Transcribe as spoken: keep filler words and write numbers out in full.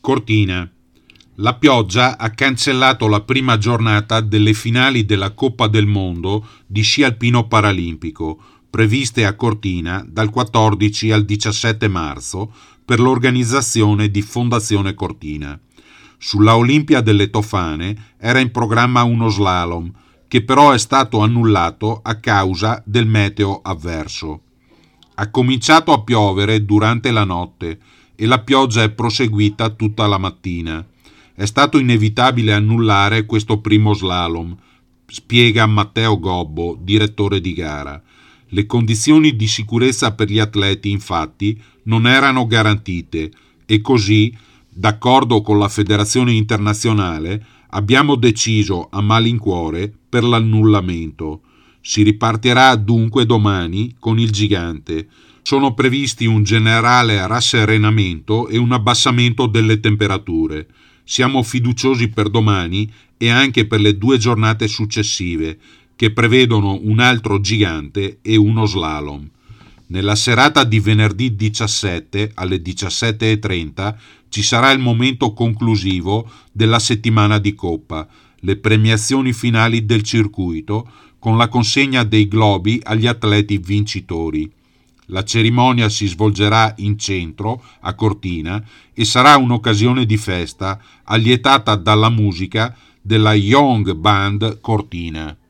Cortina. La pioggia ha cancellato la prima giornata delle finali della Coppa del Mondo di sci alpino paralimpico, previste a Cortina dal quattordici al diciassette marzo per l'organizzazione di Fondazione Cortina. Sulla Olimpia delle Tofane era in programma uno slalom, che però è stato annullato a causa del meteo avverso. Ha cominciato a piovere durante la notte e la pioggia è proseguita tutta la mattina. È stato inevitabile annullare questo primo slalom, spiega Matteo Gobbo, direttore di gara. Le condizioni di sicurezza per gli atleti, infatti, non erano garantite e così, d'accordo con la Federazione Internazionale, abbiamo deciso a malincuore per l'annullamento. Si ripartirà dunque domani con il gigante. Sono previsti un generale rasserenamento e un abbassamento delle temperature. Siamo fiduciosi per domani e anche per le due giornate successive, che prevedono un altro gigante e uno slalom. Nella serata di venerdì diciassette alle diciassette e trenta ci sarà il momento conclusivo della settimana di Coppa, le premiazioni finali del circuito, con la consegna dei globi agli atleti vincitori. La cerimonia si svolgerà in centro, a Cortina, e sarà un'occasione di festa allietata dalla musica della Young Band Cortina.